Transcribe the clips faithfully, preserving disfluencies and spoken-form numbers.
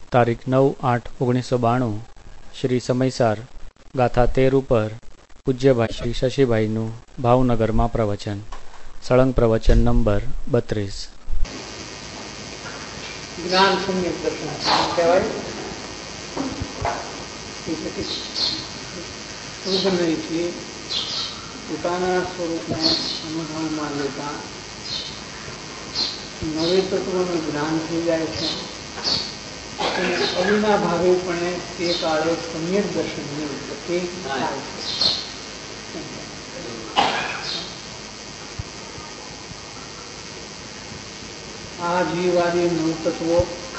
તારીખ નવ આઠ ઓગણીસો બાણું શ્રી સમયસાર ગાથા તેર ઉપર પૂજ્યભાઈ શ્રી શશીભાઈનું ભાવનગરમાં પ્રવચન. સળંગ પ્રવચન નંબર બત્રીસ. જ્ઞાન શૂન્ય દર્શન કહેવાય. પોતાના સ્વરૂપને અનુભવમાં લેતા નવે તત્વોનું જ્ઞાન થઈ જાય છે અને અવિના ભાવે પણ તે કાળે સમ્યક દર્શનની ઉત્પત્તિ થાય છે. આ જીવાદી નવ તત્વો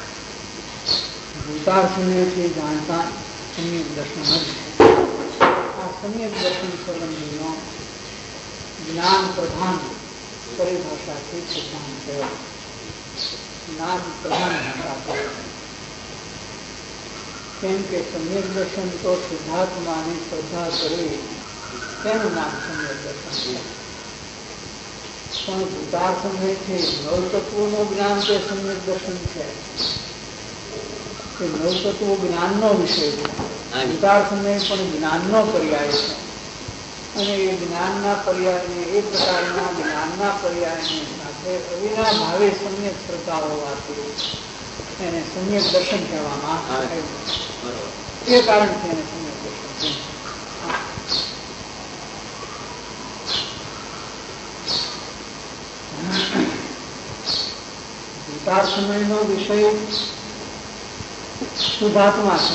ભૂતાર સમયથી જાણતા સમ્યક દર્શન જ છે. આ સમ્યક દર્શન સંબંધીનો જ્ઞાન પ્રધાન પરિભાષાથી સિદ્ધાંત કહેવાય. જ્ઞાન પ્રધાન ભાષા કહેવાય. કેમ કે સમ્યક દર્શન તો શુદ્ધાત્માની શ્રદ્ધા કરવી તેનું નામ સમ્યક દર્શન છે. પણ ભૂતાર સમયથી નવ તત્વોનું જ્ઞાન તે સમ્યક દર્શન છે. નવ તત્વો જ્ઞાનનો વિષય છે. ભૂતાર સમય પણ જ્ઞાનનો પર્યાય છે અને એ જ્ઞાનના પર્યાયને એ પ્રકારના જ્ઞાનના પર્યાયની સાથે અવિના ભાવે સમ્યક શ્રદ્ધા હોવાથી એને સમ્યક દર્શન કહેવામાં આવે. એ કારણથી એને સમ્યક દર્શન. ભૂતાર સમયનો વિષય શુદ્ધાત્મા છે.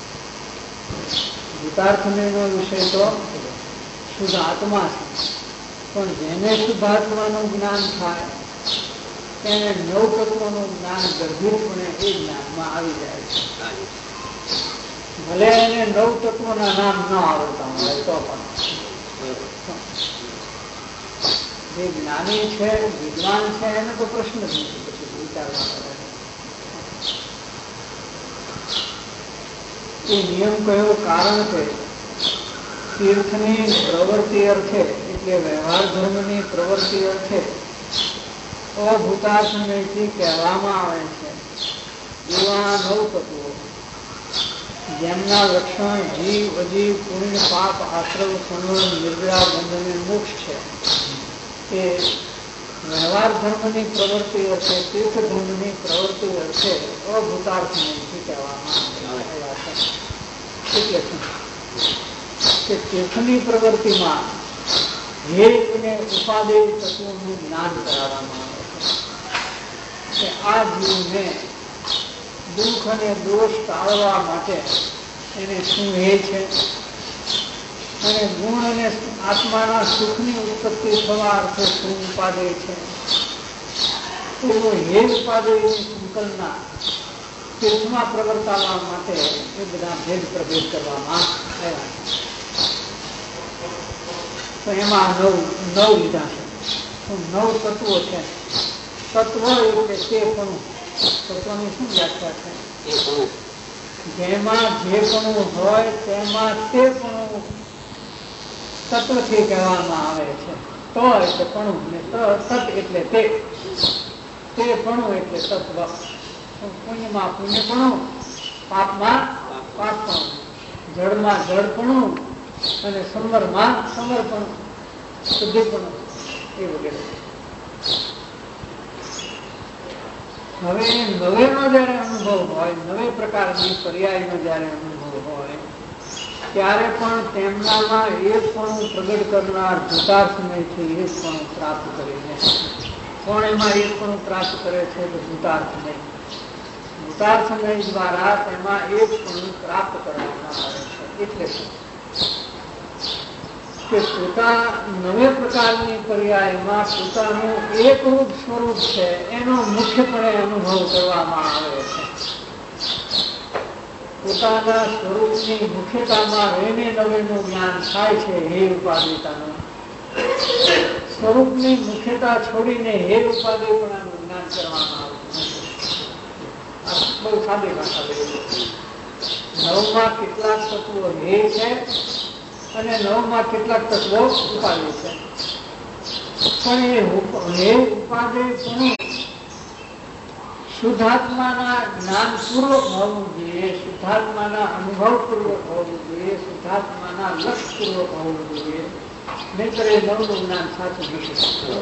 ભૂતાર સમયનો વિષય તો શુદ્ધ આત્મા છે. પણ જેને શુદ્ધાત્માનું જ્ઞાન થાય તેને નવ તત્વોનું જ્ઞાન ગર્ભિતપણે એ જ્ઞાનમાં આવી જાય છે. ભલે એને નવ તત્વોના નામ ન આવડતા હોય તો પણ જે જ્ઞાની છે, વિદ્વાન છે, એને તો પ્રશ્ન જ નથી પછી વિચારવા. એ નિયમ કયો? કારણ કે તીર્થની પ્રવૃત્તિ અર્થે એટલે વ્યવહાર ધર્મની પ્રવૃત્તિ અર્થે અભૂતાર સમયથી કહેવામાં આવે છે. એવા નવ તત્વો જેમના લક્ષણ જીવ, અજીવ, પુણ્ય, પાપ, આશ્રવ, સંવર, નિર્જરા, બંધન, મોક્ષ છે. એ વ્યવહાર ધર્મની પ્રવૃત્તિ અર્થે, તીર્થ ધર્મની પ્રવૃત્તિ અર્થે અભૂતાર સમયથી કહેવામાં આવ્યા છે. એટલે કે તીર્થની પ્રવૃત્તિમાં હેત અને ઉપાદેય તત્વોનું જ્ઞાન કરાવવામાં આવે છે. આ જીવને દુઃખ અને દોષ ટાળવા માટે એને શું હે છે અને ગુણ અને આત્માના સુખની ઉત્પત્તિ થવા અર્થે શું ઉપાદેય છે એવો હે ઉપાદેયની સંકલ્પના તીર્થમાં પ્રવર્તાવવા માટે એ બધા ભેદ પ્રભેદ કરવામાં આવ્યા છે. તો એમાં નવ નવ લીધા છે. નવ તત્વો છે. તત્વ એટલે તે પણ તત્વની શું વ્યાખ્યા છે? જેમાં જે પણ હોય તેમાં તે પણ તત્વથી કહેવામાં આવે છે. તો એટલે પણ ને સત એટલે તે તે પણ એટલે તત્વ. પુણ્યમાં પુણ્યપણું, પાપમાં પાપપણું, જળમાં જળપણું અને સંવરમાં સંવરપણું, શુદ્ધિપણું એ વગેરે. હવે નવેનો જયારે અનુભવ હોય, નવે પ્રકારની પર્યાયનો જયારે અનુભવ હોય ત્યારે પણ તેમનામાં એકપણું પ્રગટ કરનાર ભૂતાર સમયથી એકપણું પ્રાપ્ત કરીને કોણ એમાં એકપણું પ્રાપ્ત કરે છે તો ભૂતાર સમય. ભૂતાર સમય દ્વારા તેમાં એકપણું પ્રાપ્ત કરવામાં આવે છે. એટલે કે પોતા નવે પ્રકારની પર્યાયમાં પોતાનું એકરૂપ સ્વરૂપ છે એનો મુખ્યપણે અનુભવ કરવામાં આવે છે. પોતાના સ્વરૂપની મુખ્યતામાં રહીને નવેનું જ્ઞાન થાય છે. હે ઉપાદેયતાનું સ્વરૂપની મુખ્યતા છોડીને હે ઉપાદેયપણાનું જ્ઞાન કરવામાં આવતું નથી. બહુ સાદી ભાષા લઈ. નવમાં કેટલાક તત્વો હે છે અને નવમાં કેટલાક તત્વો ઉપાદેય છે. પણ એ હે ઉપાદેય પણ શુદ્ધાત્માના જ્ઞાનપૂર્વક હોવું જોઈએ, શુદ્ધાત્માના અનુભવપૂર્વક હોવું જોઈએ, શુદ્ધાત્માના લક્ષપૂર્વક હોવું જોઈએ. નહીતર એ નવનું જ્ઞાન સાચું નથી.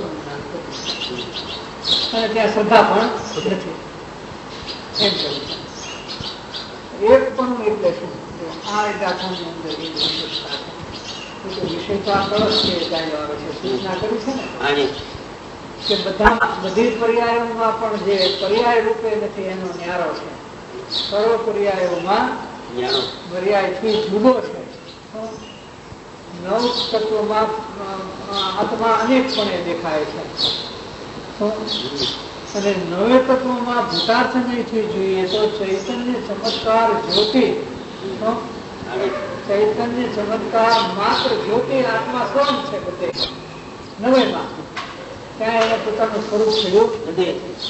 અને ત્યાં શ્રદ્ધા પણ નથી. એમ કહ્યું એક પણ એટલે શું? આ દાખલાની અંદર એક વિશેષતા છે. વિશેષતા કળશ છે ચાલ્યો આવે છે. સૂચના કરી છે ને કે બધા બધી પર્યાયોમાં પણ જે પર્યાય રૂપે નથી એનો ન્યારો છે. સર્વ પર્યાયોમાં પર્યાયથી જુદો છે. નવ તત્વોમાં આત્મા અનેકપણે દેખાય છે. અને નવે તત્વોમાં ભૂતાર્થ નહીંથી જોઈએ તો ચૈતન્ય ચમત્કાર જ્યોતિ, ચૈતન્ય ચમત્કાર માત્ર જ્યોતિ આત્મા સ્વરૂપ છે. બધે નવેમાં ત્યાં એને પોતાનું સ્વરૂપ થયું નથી.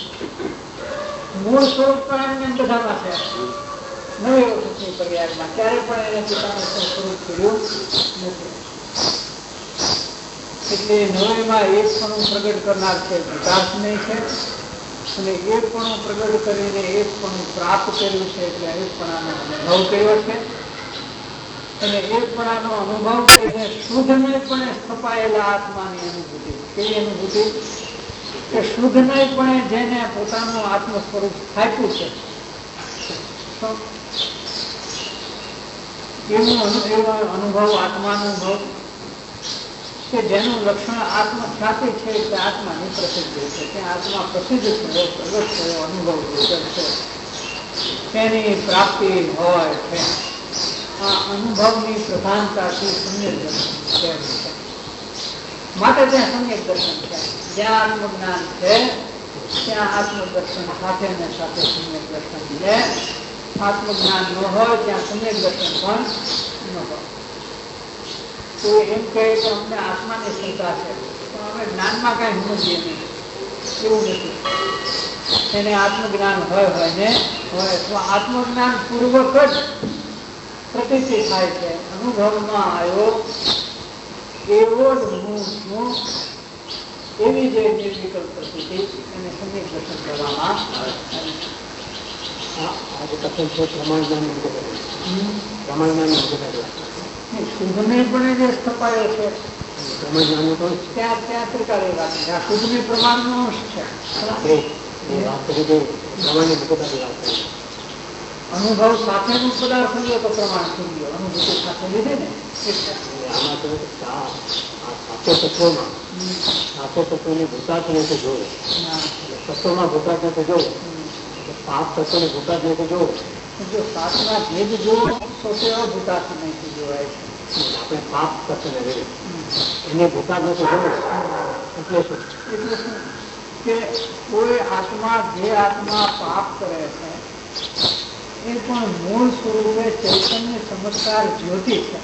મૂળ સ્વરૂપ પણ એમને બધામાં છે. નવે વખતની પર્યાયમાં ત્યારે પણ એને પોતાનું સ્વરૂપ થયું નથી. એટલે નવેમાં એક પણ પ્રગટ કરનાર છે ભૂતાર્થ નહીં છે. અને એક પણ પ્રગટ કરીને એક પણ પ્રાપ્ત કર્યું છે. એટલે એકપણાનો અનુભવ કર્યો છે. અને એકપણાનો અનુભવ કરીને શુદ્ધને પણ સ્થપાયેલા આત્માની અનુભૂતિ. કેવી અનુભૂતિ? કે શુદ્ધને પણ જેને પોતાનું આત્મ સ્વરૂપ થાપ્યું છે એવું એવો અનુભવ, આત્માનુભવ કે જેનું લક્ષણ આત્મ ખ્યાતિ છે. કે આત્માની પ્રસિદ્ધિ છે. ત્યાં આત્મા પ્રસિદ્ધ થયો, પ્રગટ થયો, અનુભવ છે, તેની પ્રાપ્તિ હોય છે. આ અનુભવની પ્રધાનતાથી સમ્યક દર્શન છે. માટે ત્યાં સમ્યક દર્શન છે. જ્યાં આત્મજ્ઞાન છે ત્યાં આત્મદર્શન સાથે ને સાથે સમ્યક દર્શન છે. આત્મજ્ઞાન ન હોય ત્યાં સમ્યક દર્શન પણ ન હોય. તો એમ કહે કે અમને આત્માની શંકા છે પણ અમે જ્ઞાનમાં કઈ સમજીએ નહીં, એવું નથી. એને આત્મજ્ઞાન હોય હોય ને હોય તો આત્મજ્ઞાન પૂર્વક જ પ્રતિતિ થાય છે. અનુભવમાં આવ્યો એવો જ હું છું એવી જે નિર્વિકલ્પ પ્રતિતિ એને સમ્યક દર્શન કરવામાં આવે છે. આજે કથન છે પ્રમાણજ્ઞાન પ્રમાણજ્ઞાન શુદ્ધને પણ જે સ્થપાયો છે ત્યાં ત્યાં ત્રિકાળી વાત છે. આ શુદ્ધને પ્રમાણનો અંશ છે. અનુભવ સાથેનું પદાર્થ લીધો તો પ્રમાણ થઈ ગયો. અનુભૂતિ સાથે લીધે ને આમાં તો સાતો તત્વોમાં સાતો તત્વોની ભૂતાર્થ નથી જોવે. તત્વોમાં ભૂતાર્થ નથી જોવે. સાત તત્વોની ભૂતાર્થ નથી જોવે. જો સાતના ભેદ જોવો તો તે અભૂતાર્થ નહીં જોવાય છે. આપણે પાપ તત્વને લઈએ એને ભૂતાર્થ નથી જોવે. એટલે શું? એટલે શું કે કોઈ આત્મા જે આત્મા પાપ કરે છે એ પણ મૂળ સ્વરૂપે ચૈતન્ય ચમત્કાર જ્યોતિ છે.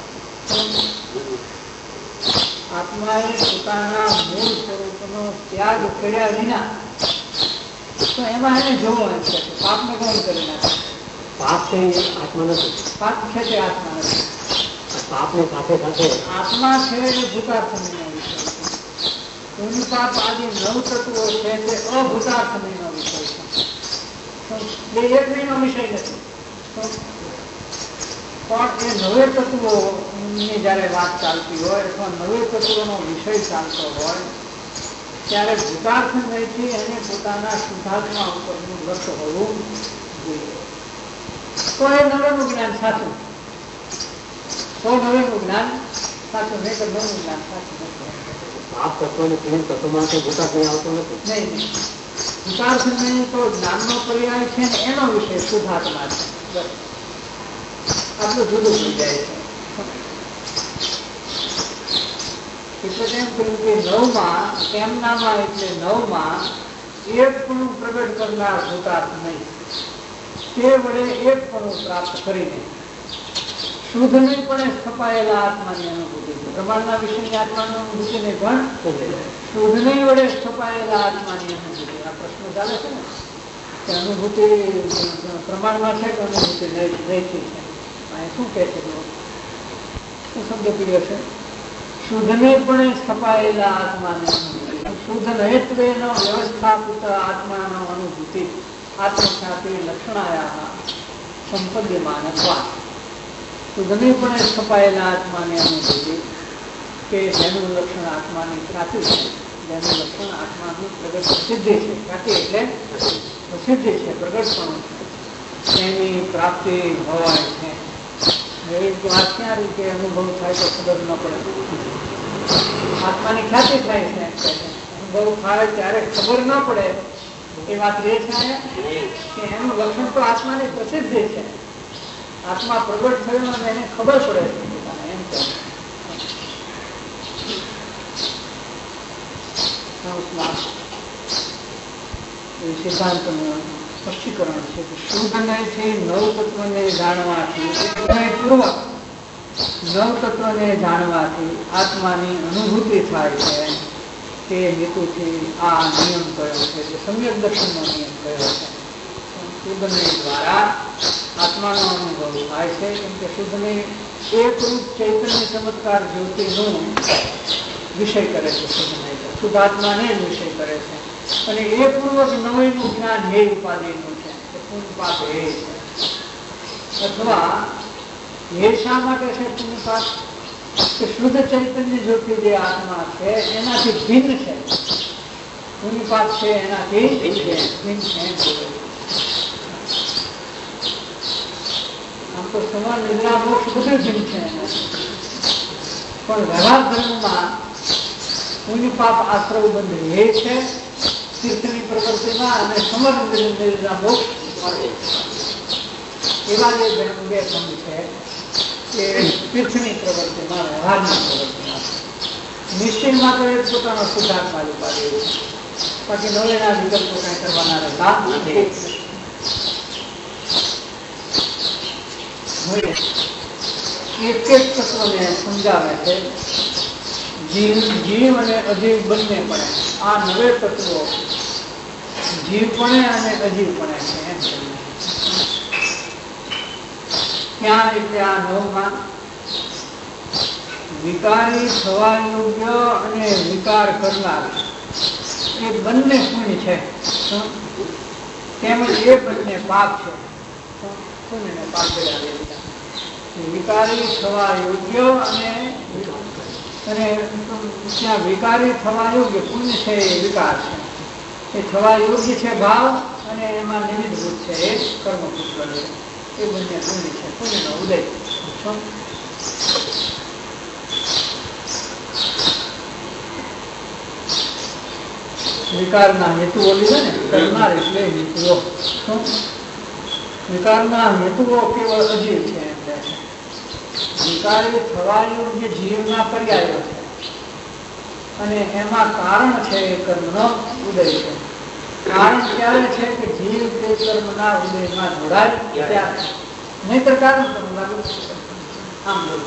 આત્માએ પોતાના મૂળ સ્વરૂપનો ત્યાગ કર્યા વિના તો એમાં એને જોવો એમ છે. પાપને કોણ કરી નાખે? પાપ છે આત્મા નથી. પાપ છે તે આત્મા નથી. પાપની સાથે સાથે આત્મા છે એ ભૂતાર્થનો વિષય છે. કોનું પાપ આદિ નવ તત્વો છે તે અભૂતાર્થનો વિષય છે. એ એક નો વિષય નથી. પણ એ નવે તત્વોની જયારે વાત ચાલતી હોય અથવા નવે તત્વોનો વિષય ચાલતો હોય ત્યારે ભૂતાર્થ નહીંથી એને પોતાના શુદ્ધાત્મા ઉપરનું લક્ષ્ય હોવું જોઈએ. તો એ નવેનું જ્ઞાન સાચું. તો નવેનું જ્ઞાન સાચું નહીં તો નવું જ્ઞાન સાચું નથી. આ તત્વની તીન તત્વમાંથી ભૂતાર્થ નહીં આવતો નથી. નહીં નહીં ભૂતાર્થ નહીં તો જ્ઞાનનો પર્યાય છે ને એનો વિષય શુદ્ધાત્મા છે. બસ આટલું જુદું થઈ જાય છે. એટલે તેમ કહ્યું કે નવમાં તેમનામાં એટલે નવમાં એક પણ પ્રગટ કરનાર ભૂતાર્થ નહીં. તે વડે એક પણ પ્રાપ્ત કરીને શુદ્ધ નહીં પણ સ્થપાયેલા આત્માની અનુભૂતિ. પ્રમાણના વિષયની આત્માની અનુભૂતિને પણ શુદ્ધ નહીં વડે સ્થપાયેલા આત્માની અનુભૂતિ. આ પ્રશ્ન ચાલે છે ને કે અનુભૂતિ પ્રમાણમાં છે કે અનુભૂતિ નૈતિક છે? શું કહે છે? શું શબ્દ પ્રિય છે? શુદ્ધને પણ સ્થપાયેલા આત્માની અનુભૂતિ. શુદ્ધ નહિત્વેનો વ્યવસ્થાપિત આત્માનો અનુભૂતિ આત્મખ્યાતિ લક્ષણાયા સંપદ્યમાનત્વા. સુધનીપણે છપાયેલા આત્માને અનુભૂતિ કે જેનું લક્ષણ આત્માની ખ્યાતિ છે, જેનું લક્ષણ આત્માની પ્રગટ પ્રસિદ્ધિ છે. ખ્યાતિ એટલે પ્રસિદ્ધિ છે, પ્રગટપણું છે, એની પ્રાપ્તિ હોય છે. એવી વાત ક્યાં રીતે અનુભવ થાય તો ખબર ન પડે. આત્માની ખ્યાતિ થાય છે, અનુભવ થાય ત્યારે ખબર ન પડે. એ વાત એ છે કે એનું લક્ષણ તો આત્માની પ્રસિદ્ધિ છે. આત્મા પ્રગટ થયો અને એને ખબર પડે છે એમ કે સિદ્ધાંતનું સ્પષ્ટીકરણ છે કે શુદ્ધથી નવ તત્વને જાણવાથી પૂર્વક નવ તત્વને જાણવાથી આત્માની અનુભૂતિ થાય છે. તે હેતુથી આ નિયમ કયો છે, તે સમ્યક દર્શનનો નિયમ કયો છે. શુદ્ધને દ્વારા આત્માનો અનુભવ થાય છે, કેમ કે શુદ્ધને એકરૂપ ચૈતન્ય ચમત્કાર જ્યોતિનું વિષય કરે છે. શુદ્ધને શુદ્ધ આત્માને જ વિષય કરે છે. અને એ પૂર્વક નવયનું જ્ઞાન હે ઉપાધિનું છે, પુણ્યપાપ હે છે. અથવા હે શા માટે છે પુણ્યપાપ? કે શુદ્ધ ચૈતન્ય જ્યોતિ જે આત્મા છે એનાથી ભિન્ન છે. પુણ્યપાપ છે એનાથી ભિન્ન છે. આમ તો સમાન નિદ્રા મોક્ષ બધું ભિન્ન છે, પણ વ્યવહાર ધર્મમાં પુણ્યપાપ આશ્રવ બંધ રહે છે તીર્થની પ્રવૃત્તિમાં, અને સમર નિદ્રા મોક્ષ મળે. એવા જે બે ભંગ છે કે તીર્થની પ્રવૃત્તિમાં, વ્યવહારની પ્રવૃત્તિમાં. નિશ્ચયમાં તો એ પોતાનો સિદ્ધાંતમાં ઉપાડે છે, બાકી નવેના વિકલ્પો કઈ કરવાના રહેતા નથી. એક એક તત્વને સમજાવે છે. જીવ જીવ અને અજીવ બંને પડે. આ નવે તત્વો જીવપણે અને અજીવપણે છે. ક્યાં એટલે આ નવમાં વિકારી થવા યોગ્ય અને વિકાર કરનાર એ બંને પુણ્ય છે, તેમજ એ બંને પાપ છે. પુણ્ય પાપ વિકારી થવા યોગ્ય અને અને ત્યાં વિકારી થવા યોગ્ય પુણ્ય છે એ વિકાર છે. એ થવા યોગ્ય છે ભાવ, અને એમાં નિમિત્તભૂત છે એ કર્મપુત્ર છે. એ બંને પુણ્ય છે, પુણ્યનો ઉદય. વિકારના હેતુઓ લીધે ને કરનાર એટલે હેતુઓ. વિકારના હેતુઓ કેવળ અજીવ છે. એટલે વિકારી થવા યોગ્ય જીવના પર્યાયો છે, અને એમાં કારણ છે એ કર્મનો ઉદય છે. કારણ ક્યારે છે કે જીવ તે કર્મના ઉદયમાં જોડાય ત્યારે, નહીતર કારણ કર્મ લાગુ આમ બોલું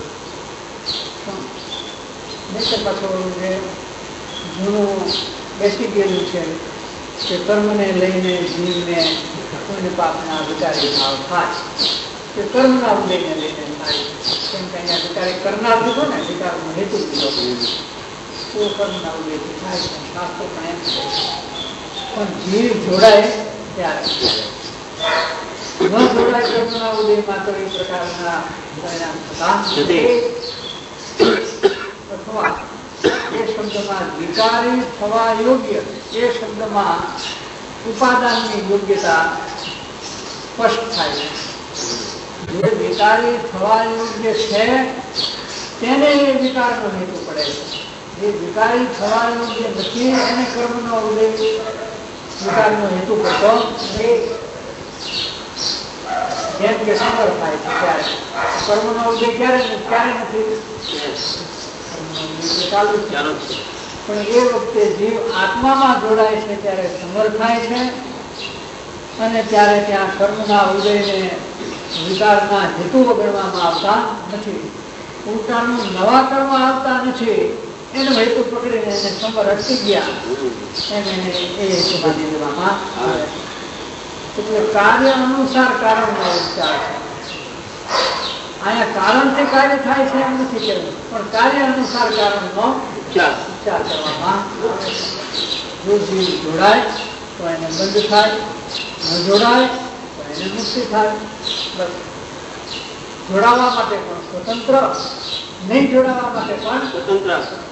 નહીતર પાછું જે જૂનું બેસી ગયેલું છે કે કર્મને લઈને જીવને પુણ્ય પાપના વિકારી ભાવ થાય, કે કર્મના ઉદયને લઈને થાય. કેમ કે અહીંયા વિકારી કરનાર દીધો ને, વિકારનો હેતુ દીધો તો કર્મના ઉદયથી થાય છે. શાસ્ત્રો પણ એમ છે. પણ જીવ જોડાય ત્યારે, ન જોડાય કર્મના ઉદયમાં તો એ પ્રકારના પરિણામ થતા નથી. અથવા એ શબ્દમાં વિકારી થવા યોગ્ય, એ શબ્દમાં ઉપાદાનની યોગ્યતા સ્પષ્ટ થાય છે. જે વિકારી થવા યોગ્ય છે તેને એ વિકારનો હેતુ પડે છે. જે વિકારી થવા યોગ્ય નથી એને કર્મનો ઉદય વિકારનો હેતુ પડતો નથી. જેમ કે સંગ્રહ થાય છે ત્યારે કર્મનો ઉદય ક્યારે ક્યારે નથી, ચાલુ છે. પણ એ વખતે જીવ આત્મામાં જોડાય છે ત્યારે સંગ્રહ થાય છે, અને ત્યારે ત્યાં કર્મના ઉદયને વિકારના હેતુઓ ગણવામાં આવતા નથી. ઉલટાનું નવા કર્મ આવતા નથી, એનો હેતુ પકડીને એને સંગ્રહ અટકી ગયા એમ એને એ હેતુ બાંધી દેવામાં આવે. એટલે કાર્ય અનુસાર કારણનો વિચાર છે. અહીંયા કારણથી કાર્ય થાય છે એમ નથી કહેવું, પણ કાર્ય અનુસાર કારણનો વિચાર કરવામાં આવે. જો જીવ જોડાય તો એને બંધ થાય, ન જોડાય તો એને મુક્તિ થાય. બસ જોડાવા માટે પણ સ્વતંત્ર, નહીં જોડાવા માટે પણ સ્વતંત્ર.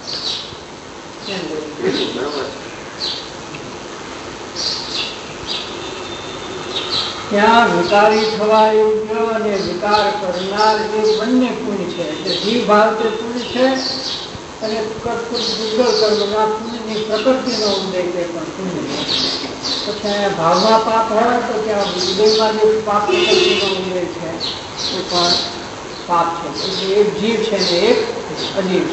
ત્યાં વિકારી થવા યોગ્ય અને વિકાર કરનાર એ બંને પુણ્ય છે. એટલે જીવ ભાવ તે પુણ્ય છે અને ગુગલ કર્મના પુણ્યની પ્રકૃતિનો ઉદય તે પણ પુણ્ય છે. તો ત્યાં ભાવમાં પાપ હોય તો ત્યાં ઉદયમાં જે પાપ પ્રકૃતિનો ઉદય છે એ પણ પાપ છે. એટલે એક જીવ છે ને એક અજીવ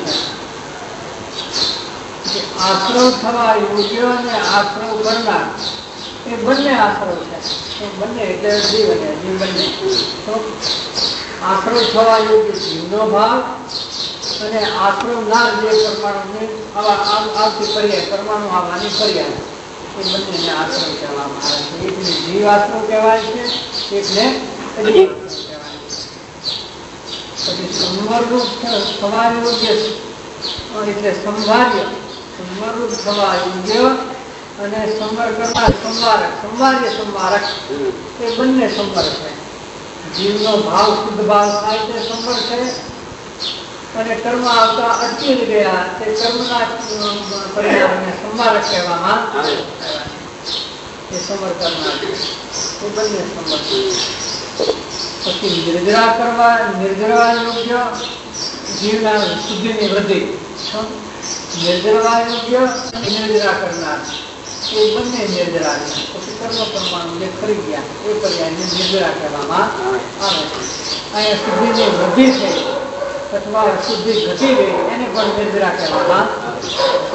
છે. આશ્રવ થવા યોગ્ય અને આશ્રવ કરનાર એ બંને આશ્રવ છે. બંને એટલે જીવ અને અજીવ બંને. તો આશ્રવ થવા યોગ્ય જીવનો ભાવ અને આશ્રવનાર જે પરમાણુની આવતી પર્યાય, પરમાણુ આવવાની પર્યાય, એ બંનેને આશ્રવ કહેવામાં આવે છે. એકને જીવ આશ્રવ કહેવાય છે, એકને અજીવ કહેવાય છે. પછી સંવરરૂપ થવા યોગ્ય એટલે સંભાર્ય, સંવરરૂપ થવા યોગ્ય અને સંવર કરનાર સંવારક, સંવાર્ય સંવારક એ બંને સંવર છે. જીવનો ભાવ શુદ્ધ ભાવ થાય તે સંવર છે અને કર્મ આવતા અટકી જ ગયા તે કર્મના પરિણામને સંવારક કહેવામાં આવે. એ સંવર કરનાર એ બંને સંવર છે. પછી નિર્જરા કરવા, નિર્જરવા યોગ્ય જીવના શુદ્ધિની વૃદ્ધિ, નિર્જરવા યોગ્ય નિર્જરા કરનાર એ બંને નિર્જરા છે. પછી કર્મ પરમાણુ જે ખરી ગયા એ પર્યાયને નિર્જરા કહેવામાં આવે છે. અહીંયા શુદ્ધિની વૃદ્ધિ થઈ અથવા શુદ્ધિ ઘટી ગઈ એને પણ નિર્જરા કહેવામાં આવે.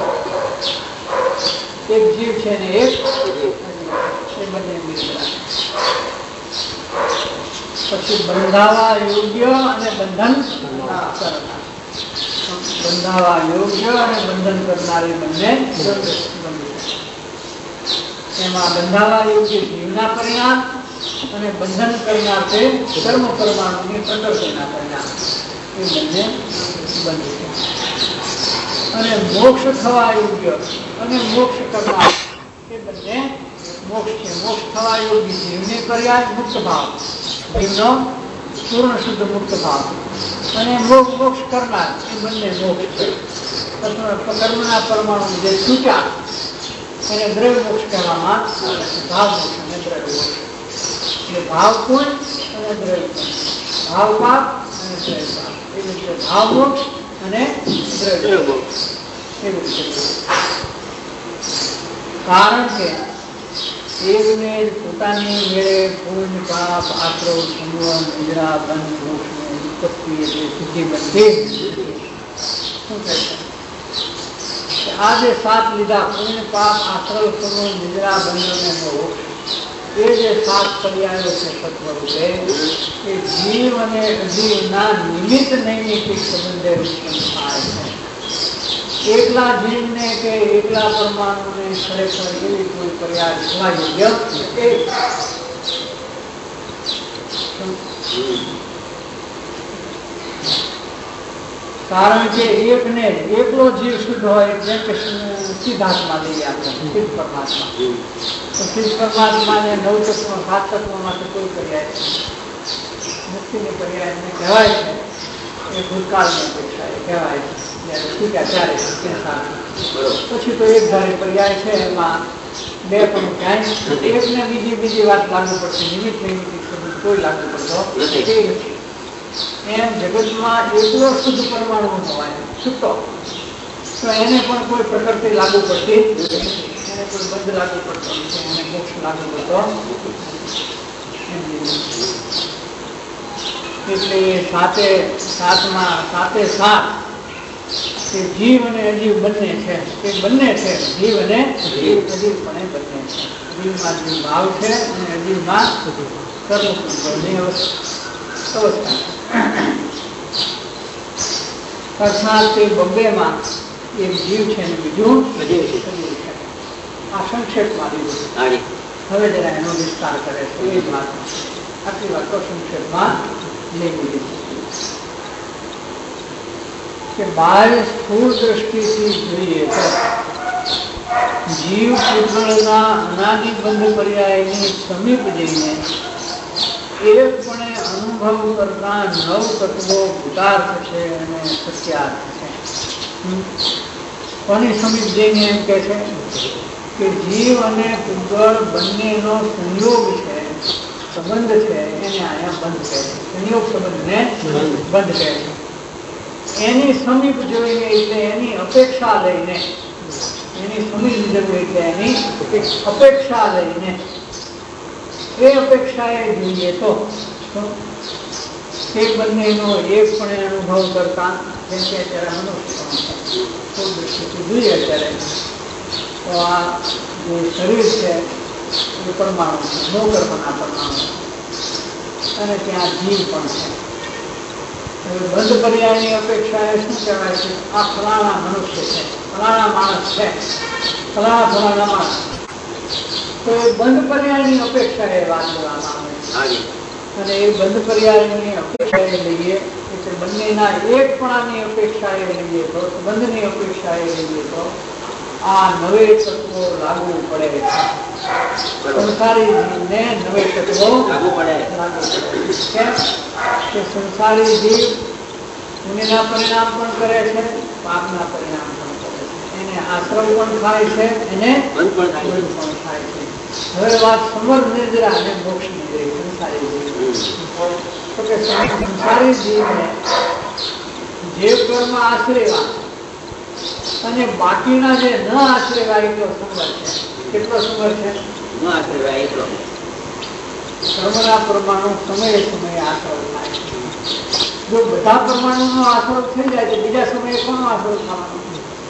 એક જીવ છે ને એક એ બંને નિર્જરા. પછી બંધાવા યોગ્ય અને બંધન કરનાર, બંધાવા યોગ્ય અને બંધન કરનાર એ બંને એમાં બંધાવા યોગ્ય જીવના પરિણામ અને બંધન કરનાર તે કર્મ પરમાણુની પ્રકૃતિના પરિણામ એ બંને બંધ છે. અને મોક્ષ થવા યોગ્ય અને મોક્ષ કરનાર એ બંને મોક્ષ છે. મોક્ષ થવા યોગ્ય જીવની પર્યાય મુક્ત ભાવ, જીવનો પૂર્ણ શુદ્ધ મુક્ત ભાવ, અને મોક્ષ મોક્ષ કરનાર એ બંને મોક્ષ છે. કર્મના પરમાણુ જે છૂટ્યા એને દ્રવ્ય મોક્ષ કહેવામાં આવે છે. ભાવ મોક્ષ અને દ્રવ્ય મોક્ષ એટલે ભાવ પુણ્ય અને દ્રવ્ય પુણ્ય, ભાવ પાપ અને દ્રવ્ય પાપ, એવી રીતે ભાવ મોક્ષ અને દ્રવ્ય મોક્ષ એવી રીતે. કારણ કે એકને પોતાની મેળે પુણ્ય પાપ આશ્રવ સંવર નિદ્રા બંધ મોક્ષની ઉત્પત્તિ એટલે શુદ્ધિ બનતી શું કહે છે? આ જે સાત લીધા પુણ્ય પાપ આશ્રવ સંવર નિદ્રા બંધ અને મોક્ષ એ જે સાત પર્યાયો છે સત્વરૂપે એ જીવ અને અજીવના નિમિત્ત નૈમિતિક સંબંધે ઉત્પન્ન થાય છે. એકલા જીવને કે એકલા પરમાણુને ખરેખર એવી કોઈ પર્યાય થવા યોગ્ય નથી. કારણ કે એકને એકલો જીવ શુદ્ધ હોય જેમ કે સિદ્ધાર્થમાં લઈએ આપણે સિદ્ધ પરમાત્મા, તો સિદ્ધ પરમાત્માને નવ તત્વ સાત તત્વમાંથી કોઈ પર્યાય મુક્તિની પર્યાય એને કહેવાય છે એ ભૂતકાળની અપેક્ષા એ કહેવાય છે. પછી તો એક ધારી પર્યાય છે એમાં બે પણ ક્યાંય એકને બીજી બીજી વાત લાગુ પડશે, નિમિત્ત નિમિત્તિક શબ્દ કોઈ લાગુ પડતો નથી. એમ જગતમાં એકલો શુદ્ધ પરમાણુ હોય છૂટો તો એને પણ કોઈ પ્રકૃતિ લાગુ પડતી, એને કોઈ બંધ લાગુ પડતો નથી, એને મોક્ષ લાગુ પડતો. એટલે સાતે સાતમાં સાતે સાત કે જીવ અને અજીવ બંને છે. એ બંને છે જીવ અને અજીવ પણ બંને છે. જીવમાં જીવ ભાવ છે અને અજીવમાં કર્મની અવસ્થા. અર્થાત તે બબ્બેમાં એક જીવ છે અને બીજું અજીવ છે. આ સંક્ષેપમાં લીધું. હવે જરા એનો વિસ્તાર કરે છે એ જ વાત. આટલી વાત તો સંક્ષેપમાં લઈ લીધી કે બાહ્ય સ્થૂળ દ્રષ્ટિથી જોઈએ તો જીવ પૂતગળના અનાદિબંધ પર્યાયની સમીપ જઈને એકપણે અનુભવ કરતા નવ તત્વો ભૂતાર્થ છે અને સત્યાર્થ છે. કોની સમીપ જઈને એમ કે છે કે જીવ અને પૂતગળ બંનેનો સંયોગ છે, સંબંધ છે, એને અહીંયા બંધ કહે છે. સંયોગ સંબંધને બંધ કહે છે. એની સમીપ જોઈને એટલે એની અપેક્ષા લઈને, એની સમીપ જવું એટલે એની અપેક્ષા લઈને, એ અપેક્ષાએ જોઈએ તો એ બંનેનો એકપણે અનુભવ કરતા, જેમ કે અત્યારે મનુષ્ય દૃષ્ટિથી જોઈએ અત્યારે તો આ જે શરીર છે એ પરમાણુ છે, નોકર્મના પરમાણુ, અને ત્યાં જીવ પણ છે. બંધ પર્યાયની અપેક્ષા એ શું કહેવાય છે? આ ફલાણા મનુષ્ય છે, ફલાણા માણસ છે, ફલાણા ફલાણા માણસ. તો એ બંધ પર્યાયની અપેક્ષા એ વાત કરવામાં આવે છે. અને એ બંધ પર્યાયની અપેક્ષા એ લઈએ એટલે બંનેના એકપણાની અપેક્ષા એ લઈએ તો, બંધની અપેક્ષા એ લઈએ તો આ નવે તત્વો લાગુ પડે છે. સંસારી જીવને નવે તત્વો લાગુ પડે. કેમ કે સંસારી જીવ પુણ્યના પરિણામ પણ કરે છે, પાપના પરિણામ પણ કરે છે. એને આશ્રમ પણ થાય છે, એને બંધ પણ થાય છે. હવે વાત સમર નિર્જરા અને મોક્ષની રહી. સંસારી જીવ તો કે સંસારી જીવને જે કર્મ આશ્રયવા અને બાકીના જે ન આશ્રયવા એટલો સમર છે. કેટલો સમર છે? ન આશ્રયવા એટલો. કર્મના પરમાણુ સમયે સમયે આશ્રય થાય છે. જો બધા પરમાણુનો આશ્રય થઈ જાય તો બીજા સમયે કોનો આશ્રય થવાનો?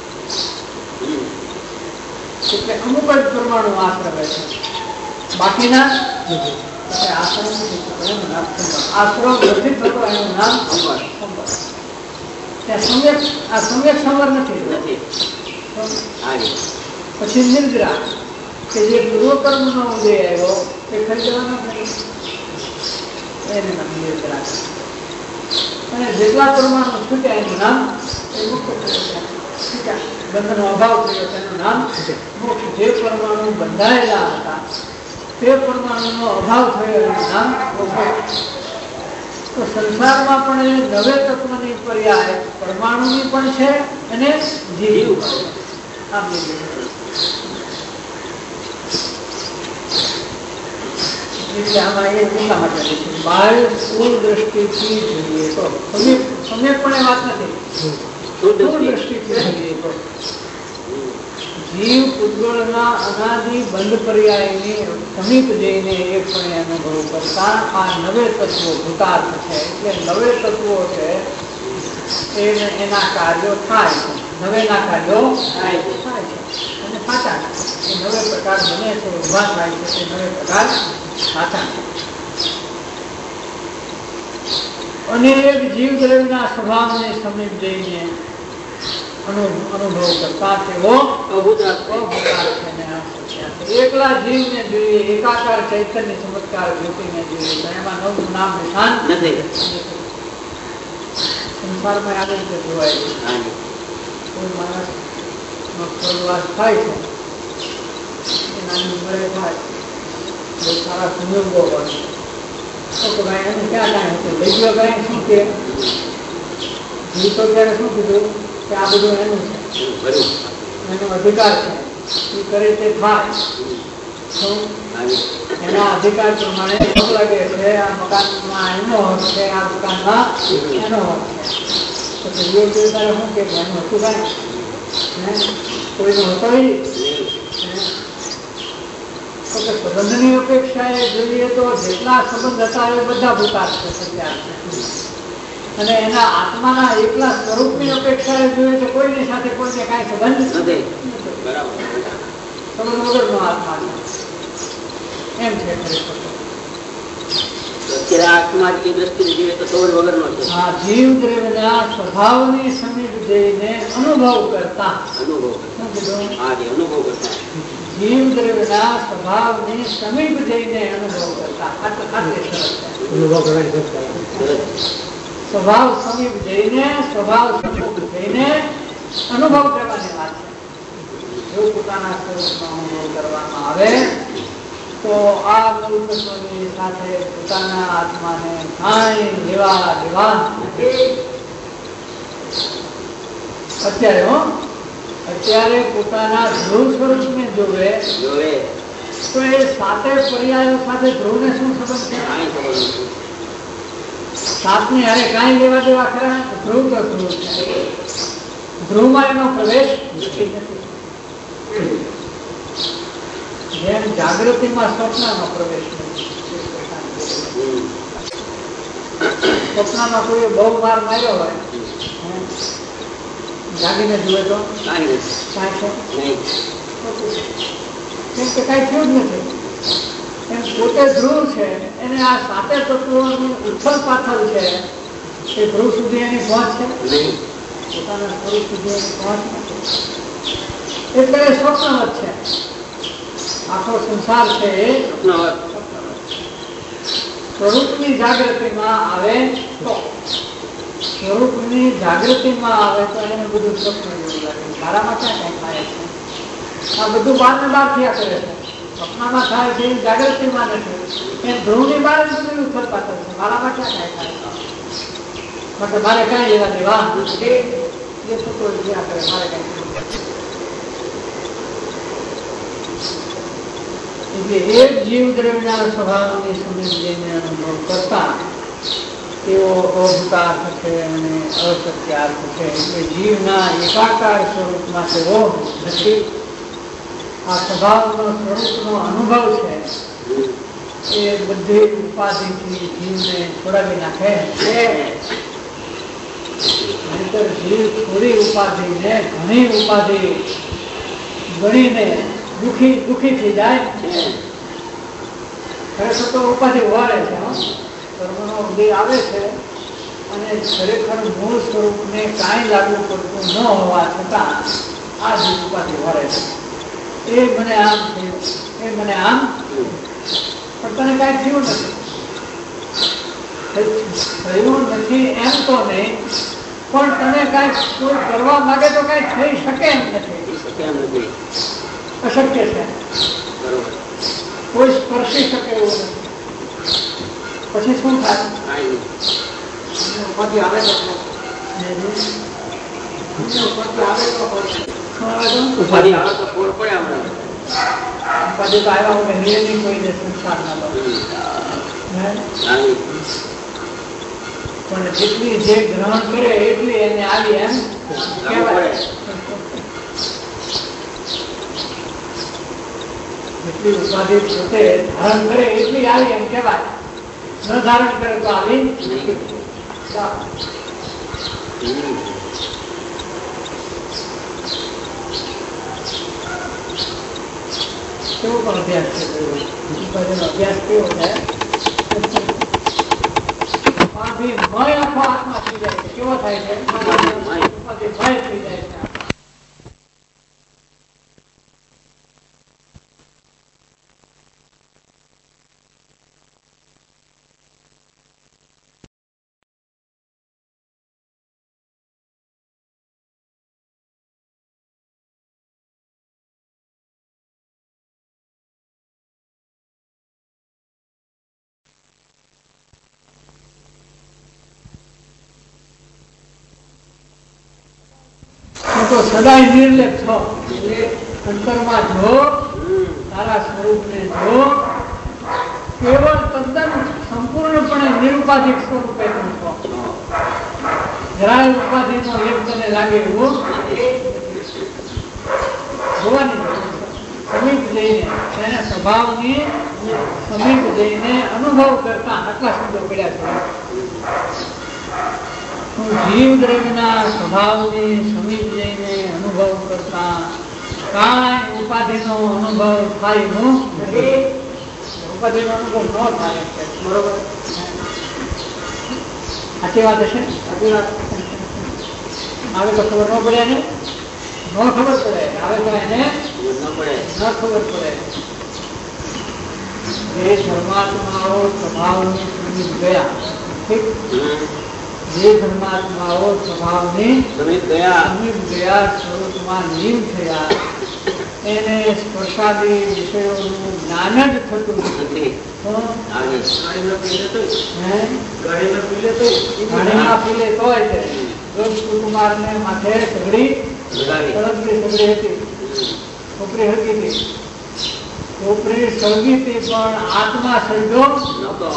એટલે અમુક જ પરમાણુ આશ્રય છે, બાકીના આશ્રમ નથી થતો એનું નામ સંવર. ત્યાં સમ્યક આ સમ્યક સંવર નથી. પછી નિર્જરા કે જે પૂર્વકર્મ નો ઉદય આવ્યો એ ખરીદવાનો એને નામ નિર્જરા. અને જેટલા પરમાણુ છૂટ્યા એનું નામ એ મુક્ત છૂટ્યા. બંધનો અભાવ થયો તેનું નામ મોક્ષ. જે પરમાણુ બંધાયેલા હતા તે પરમાણુનો અભાવ થયો એનું નામ મોક્ષ. તો સંસારમાં પણ નવે તત્વની પર્યાય પરમાણુની પણ છે અને જીવ આ બે. એટલે આમાં એ એટલા માટે છે બાહ્ય સ્થૂળ દ્રષ્ટિથી જોઈએ તો સમ્યકપણે વાત નથી. સ્થૂળ દ્રષ્ટિથી જોઈએ તો જીવ પૂતગળના અનાદિ બંધ પર્યાયની સમીપ જઈને એકપણે અનુભવ કરતા આ નવે તત્વો ભૂતાર્થ છે. એટલે નવે તત્વો છે એને એના કાર્યો થાય છે. નવેના કાર્યો થાય છે અને સાચા એ નવે પ્રકાર બને છે, ઉભા થાય છે તે નવે પ્રકાર સાચા. અને એક જીવ દ્રવ્યના સ્વભાવને સમીપ જઈને અનુભવ કરતા તેઓ એકલા જીવને જોઈએ, એકાકાર ચૈતન્ય ચમત્કાર જ્યોતિને જોઈએ તો એમાં નવું નામ નિશાન નથી. સંસારમાં આવી રીતે જોવાય કોઈ માણસ નો સ્વર્ગવાસ થાય છે, નાની ઉંમરે થાય, બહુ સારા સંજોગો હોય તો ભાઈ એનું ક્યાં કાંઈ હતું લઈ ગયો કાંઈ શું કે જીવ તો ત્યારે શું કીધું કે આ બધું એનું છે, એનો અધિકાર છે, એ કરે તે થાય. એના અધિકાર પ્રમાણે શું લાગે છે આ મકાનમાં એનો હક છે, આ મકાનમાં એનો હક છે. તો યોગ્ય તારે શું કે એનું હતું કાંઈ કોઈનું હતો સંબંધની અપેક્ષાએ જોઈએ તો જેટલા સંબંધ હતા એ બધા ભૂતાર્થ છે, સત્યાર્થ છે. અને એના આત્માના એકલા સ્વરૂપની અપેક્ષાએ જોઈએ તો કોઈની સાથે કોઈને કાંઈ સંબંધ નથી. સંબંધ વગરનો આત્મા એમ છે. જીવ દ્રવ્યના સ્વભાવની સમીપ જઈને અનુભવ કરતા જીવ દ્રવ્યના સ્વભાવની સમીપ જઈને અનુભવ કરતા સ્વભાવ સમીપ જઈને સ્વભાવ સમીપ જઈને અનુભવ કરવાની વાત છે. જો પોતાના સ્વરૂપનો અનુભવ કરવામાં આવે તો આ મૂળ તત્વની સાથે પોતાના આત્માને કાંઈ લેવા દેવા નથી. અત્યારે હો અત્યારે પોતાના ધ્રુવ સ્વરૂપને જોવે જોવે તો એ સાતે પર્યાયો સાથે ધ્રુવને શું સંબંધ છે? સાતની હારે કાંઈ લેવા દેવા ખરા? ધ્રુવ તો ધ્રુવ છે. ધ્રુવમાં એનો પ્રવેશ નથી. જેમ જાગૃતિમાં સ્વપ્નનો પ્રવેશ નથી. સ્વપ્નમાં કોઈ બહુ વાર માર્યો હોય, જાગીને જુએ તો કાંઈ કેમ કે કાંઈ થયું જ નથી. એમ પોતે ધ્રુવ છે, એને આ સાતે તત્વોનું ઉથલ પાથલ છે, એ ધ્રુવ સુધી એની પહોંચ છે, પોતાના સ્વરૂપ સુધી એની પહોંચ નથી. એટલે એ સ્વપ્નવત છે. આખો સંસાર છે એ સ્વરૂપની જાગૃતિમાં આવે તો સ્વરૂપની જાગૃતિમાં આવે તો એને બધું સ્વપ્ન જેવું લાગે. મારામાં ક્યાં કઈ થાય છે? આ બધું બહાર ને બહાર થયા કરે છે. સ્વપ્નમાં થાય છે, જાગૃતિમાં નથી. એમ ધ્રુવની બહાર બધું ઉથલ પાથલ છે. મારામાં ક્યાં કઈ થાય? માટે મારે કઈ લેવા દેવા એ થતો થયા કરે. મારે કઈ એટલે એક જીવ દ્રવ્યના સ્વભાવની સમજીને અનુભવ કરતા તેઓ અભૂતાર્થ છે અને અસત્યાર્થ છે. એટલે જીવના એકાકાર સ્વરૂપમાં તેઓ નથી. આ સ્વભાવનો સ્વરૂપનો અનુભવ છે એ બધી ઉપાધિથી જીવને છોડાવી નાખે છે. નહીતર જીવ થોડી ઉપાધિને ઘણી ઉપાધિ ગણીને દુઃખી દુઃખી થઈ જાય. ખરેખર તો ઉપાધિ વાળે છે. કર્મનો ઉદય આવે છે અને ખરેખર મૂળ સ્વરૂપને કાંઈ લાગુ પડતું ન હોવા છતાં આ જ ઉપાધિ વાળે છે. એ મને આમ થયું, એ મને આમ, પણ તને કાંઈ થયું નથી. થયું નથી એમ તો નહીં, પણ તને કાંઈ કોઈ કરવા માંગે તો કાંઈ થઈ શકે એમ નથી. અશક્ય છે. કોઈ સ્પર્શી શકે એવું નથી. પછી શું થાય? ઉપાધિ આવે તો ઉપાધિ આવે તો ખબર પડે. હમણાં ઉપાધિ તો આવ્યા વગર રહે નહીં કોઈને સંસારના લોકો. પણ જેટલી જે ગ્રહણ કરે એટલી એને આવી એમ કહેવાય. જેટલી ઉપાધિ પોતે ધારણ કરે એટલી આવી એમ કહેવાય. ન ધારણ કરે તો આવી કેવો પણ અભ્યાસ છે. અભ્યાસ કેવો છે? આખો આત્મા થઈ જાય છે. કેવો થાય છે? ઉપાધિ ભય થઈ જાય છે. તો સદાય નિર્લેપ છો. અંતરમાં જો તારા સ્વરૂપને જો કેવળ તદ્દન સંપૂર્ણપણે નિરુપાધિક સ્વરૂપે છો. જરાય ઉપાધિનો એક તને લાગે એવું જોવાની સમીપ જઈને તેના સ્વભાવની સમીપ જઈને અનુભવ કરતા આટલા શબ્દો પડ્યા છે. જીવ દ્રવ્યના સ્વભાવની સમીપ જઈને અનુભવ કરતા કાંઈ ઉપાધિનો અનુભવ થાય નથી. ઉપાધિનો અનુભવ ન થાય. બરોબર? સાચી વાત હશે? સાચી વાત. આવે તો ખબર ન પડે ને? ન ખબર પડે. આવે તો એને ન ખબર પડે. એ ધર્માત્માઓ સ્વભાવની સમીપ ગયા. ઠીક? જે ધર્માત્માઓ સ્વભાવની સમીપ ગયા સ્વરૂપમાં લીન થયા એને સ્પર્શાદી વિષયોનું જ્ઞાન જ થતું નથી. ઘણીમાં પીલે તોય છે કુમાર ને માથે સગડી સળગતી સગડી હતી, છોકરી હતી હતી, છોકરી સળગી હતી પણ આત્મા સળગ્યો નહોતો.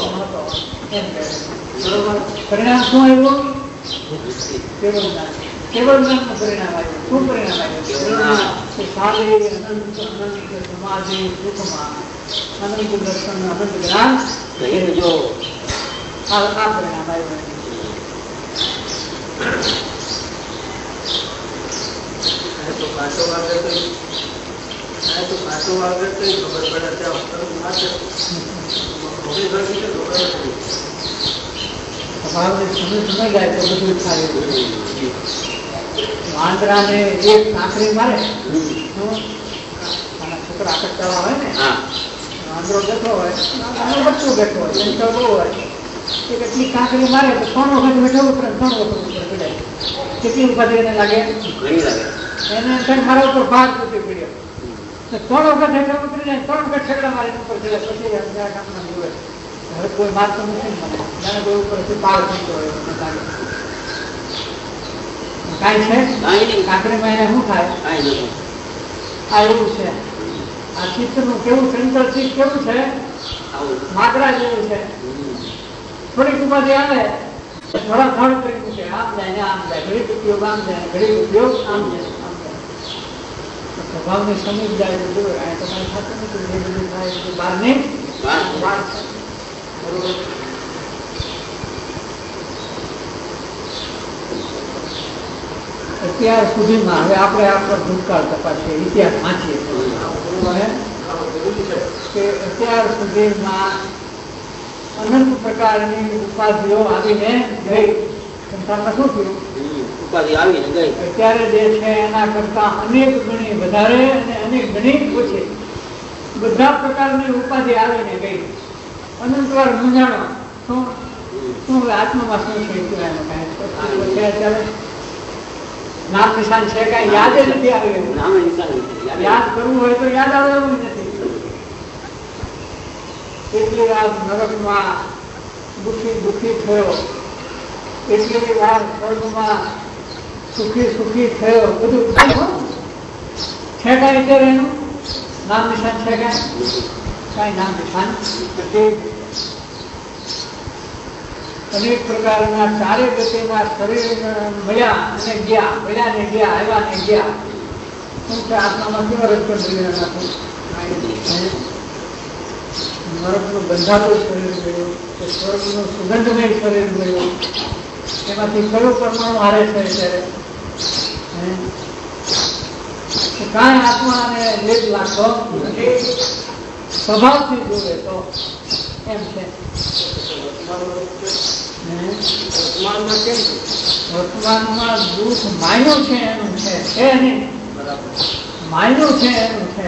પરિણામ શું આવ્યું? કેવળ જ્ઞાન. કેવળ જ્ઞાન નું પરિણામ આવ્યું. શું પરિણામ આવ્યું? સારી અનંત અનંત સમાધિ સુખમાં અનંત દર્શન અનંત જ્ઞાન જો આ પરિણામ આવ્યું. તો કાંટો વાગે તો તો કાંટો વાગે તો ખબર પડે ત્યાં સમય જાય તો બધું થાય. વાંદરા ને એક કાંકરી મારે, છોકરા આકટતા હોય ને, વાંદરો બેઠો હોય, બચ્ચું બેઠો હોય, બહુ હોય, એ કેટલી કાંકરી મારે તો ત્રણ વખત બેઠો ઉપર ત્રણ વખત ઉપર પીડાય. કેટલી ઉપાધિ એને લાગે? ઘણી લાગે. એને મારા ઉપર ભાર તૂટી પડ્યો. ત્રણ વખત હેઠળ ઉતરી જાય, ત્રણ વખત છેકડા મારે ઉપર ચડે, પછી કાપના જોવે. હવે કોઈ મારતો નથી મને, જાણે કોઈ ઉપરથી પાર થતો હોય લાગે. કાંઈ છે કાંકરીમાં એને શું થાય? આ એવું છે. આ ચિત્રનું કેવું ચંચળ ચિત્ત કેવું છે? માત્રા જેવું છે. થોડીક ઉપાધિ આવે થોડા થોડું કરી મૂકે, આમ જાય ને આમ જાય, ઘડીક ઉપયોગ આમ જાય, ઘડીક ઉપયોગ આમ જાય, આમ જાય. સ્વભાવને સમજ જાય તો જોયું આ તો કાંઈ થતું નથી. જે બધું થાય બધું બહાર નહીં બહાર છે. બરોબર. અત્યાર સુધીમાં હવે આપણે આપણો ભૂતકાળ તપાસીએ, ઇતિહાસ વાંચીએ કે અત્યાર સુધીમાં અનંત પ્રકારની ઉપાધિઓ આવીને ગઈ. સંસારમાં શું થયું? ઉપાધિ આવીને ગઈ. અત્યારે જે છે એના કરતા અનેક ગણી વધારે અને અનેક ગણી ઓછી બધા પ્રકારની ઉપાધિ આવીને ગઈ. અનંત વાર મૂંઝાણો શું શું આત્મામાં શું થઈ ગયું એનું કાંઈ અત્યારે નામ નિશાન છે કઈ યાદ જ નથી આવ્યું. યાદ કરવું હોય તો યાદ આવે એવું નથી. એટલી વાર નરકમાં દુઃખી દુઃખી થયો, એટલી વાર સ્વર્ગમાં સુખી સુખી થયો. બધું છે કઈ અત્યારે એનું નામ નિશાન છે કઈ? કઈ નામ નિશાન નથી. અનેક પ્રકારના ચારે ગતિના શરીર મળ્યા અને ગયા, મળ્યા ને ગયા, આવ્યા ને ગયા. શું છે આત્મામાં કેવા રજકણ નાખું? નરકનું બંધાતું શરીર મળ્યું, સ્વર્ગનું સુગંધમય શરીર મળ્યું. એમાંથી કયો પરમાણુ હારે છે અત્યારે? કાંઈ આત્માને લેપ લાગતો નથી. સ્વભાવથી જોવે તો એમ છે. વર્તમાનમાં દુઃખ માન્યું છે એનું છે નહીં, માન્યું છે એનું છે.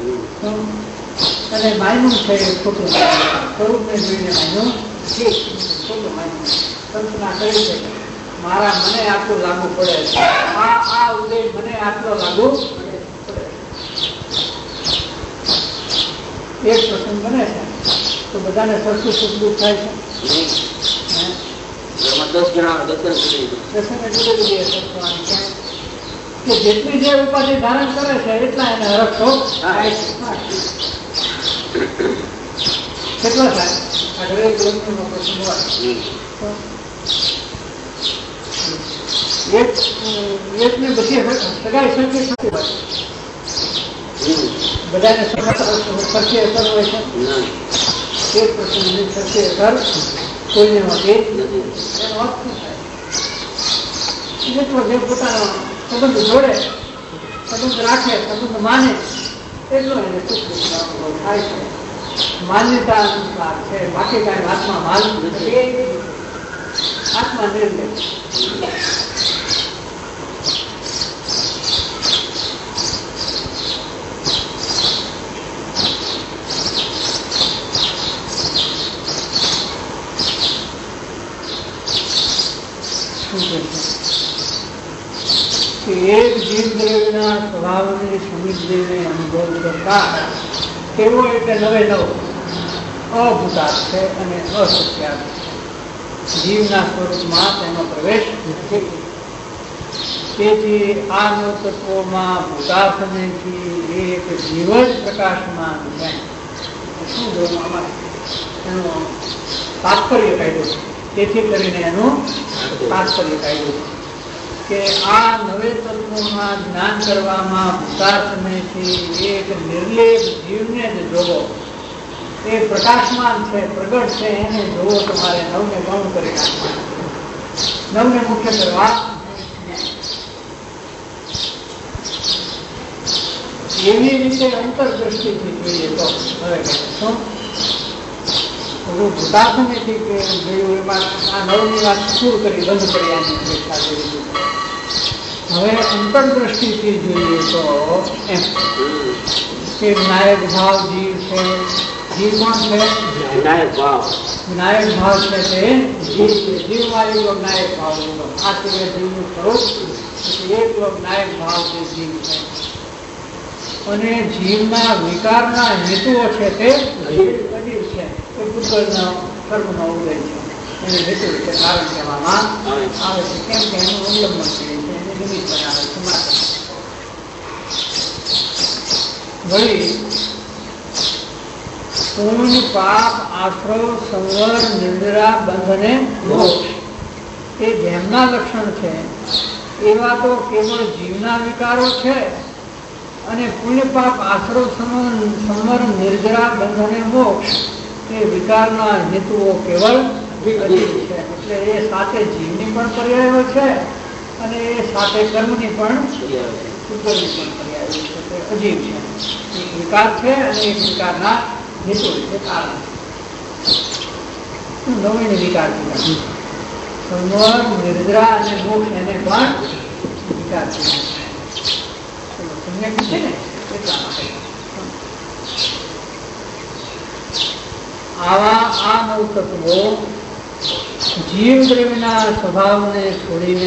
અને માન્યું છે એ ખોટું સ્વરૂપને જોઈને માન્યું ઠીક, ખોટું માન્યું. કલ્પના કરી છે મારા મને આટલું લાગુ પડે છે, આ આ ઉદય મને આટલો લાગુ પડે. એક પ્રસંગ બને છે તો બધાને સરખું સુખ દુઃખ થાય છે. જેટલી જે ઉપાધિ ધારણ કરે છે એટલા એને હરખ થાય છે. કેટલો થાય? આ દરેક ગ્રંથનો પ્રસંગ હોય. એકને બધી સગાઈ સરખી થતી હોય, બધાને સરખી અસર હોય છે. એક પ્રસંગની સરખી અસર કોઈને હોતી નથી. એનો અર્થ શું થાય? જેટલો જે પોતાનો સંબંધ જોડે, સંબંધ રાખે, સંબંધ માને એટલો એને સુખ દુઃખ થાય છે. માન્યતા અનુસાર છે, બાકી કાંઈ આત્મા માલ નથી. આત્મા નિર્ણય. કે એક જીવ દ્રવ્યના સ્વભાવને સમજીને અનુભવ કરતા કેવો એટલે નવે નવ અભૂતાર્થ છે અને અસત્યાર્થ જીવના સ્વરૂપમાં તેનો પ્રવેશ નથી. તેથી આ નવ તત્વોમાં ભૂતાર્થનેથી એક જીવ જ પ્રકાશમાન છે. શું જોવું અમારે એનું તાત્પર્ય કાઢ્યું છે. તેથી કરીને એનું તાત્પર્ય કાઢ્યું કે આ નવે તત્વોમાં જ્ઞાન કરવામાં ભૂતાર્થનેથી એક નિર્લેપ જીવને જ જોવો. એ પ્રકાશમાન છે, પ્રગટ છે, એને જોવો. તમારે નવને ગૌણ કરી નાખવા, નવને મુખ્ય કરવા. એવી રીતે અંતરદ્રષ્ટિથી જોઈએ તો હવે શું ભૂતાર્થનેથી કે જોયું એમાં આ નવની વાત શું કરી બંધ કરી આની અપેક્ષા કરી. હવે અંતરદ્રષ્ટિથી જોઈએ તો એમ કે વિનાયક ભાવ જીવ છે. જીવ કોણ છે? વિનાયક ભાવ. વિનાયક ભાવ છે તે જીવ છે. જીવમાં એવો નાયક ભાવ આ સિવાય જીવનું સ્વરૂપ એક નાયક ભાવ છે જીવ છે. અને જીવના વિકારના હેતુઓ છે તે અજીવ છે. એ પૂતગલના કર્મનો ઉદય છે. એને હેતુ છે કારણ કહેવામાં આવે છે. કેમ કે એનું ઉલ્લંઘન કરે છે, એને નિમિત્ત બનાવે છે માટે. વળી પૂર્ણ પાપ આશ્રવ સંવર નિર્જરા બંધ અને મોક્ષ એ જેમના લક્ષણ છે એવા તો કેવળ જીવના વિકારો છે. અને પુણ્ય પાપ આશ્રવ સંવર નિર્જરા બંધ અને મોક્ષ એ વિકારના હેતુઓ કેવળ અજીવ છે. એટલે એ સાથે જીવની પણ પર્યાયો છે અને એ સાથે કર્મની પણ ઉપરની પણ પર્યાયો છે. તે અજીવ છે. એક વિકાર છે અને એક વિકારના હેતુ છે કારણ. નવીન વિકાર સંવર નિર્જરા અને મોક્ષ એને પણ વિકાર છે. આવા આ નવ તત્વો જીવ દ્રવ્યના સ્વભાવને છોડીને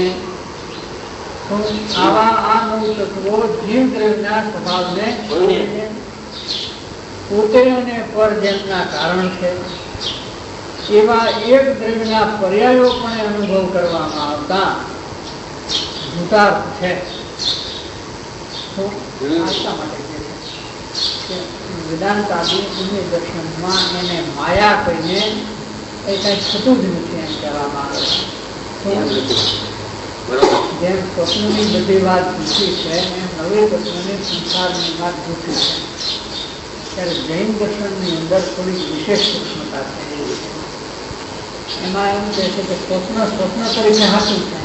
આવા આ નવ તત્વો જીવ દ્રવ્યના સ્વભાવને છોડીને પોતે અને પર જેમના કારણ છે એવા એક દ્રવ્યના પર્યાયો પણ અનુભવ કરવામાં આવતા ભૂતાર્થ છે. વેદાંત આદિ દર્શનમાં એને માયા કહીને એ કઈ થતું જ નથી એમ કહેવામાં આવે છે. જેમ સ્વપ્નની બધી વાત જૂઠી છે એમ નવે તત્વની સંસારની વાત જૂઠી છે. ત્યારે જૈન દર્શનની અંદર થોડી વિશેષ સૂક્ષ્મતા છે. એમાં એમ કહે છે કે સ્વપ્ન સ્વપ્ન તરીકે હાથું છે.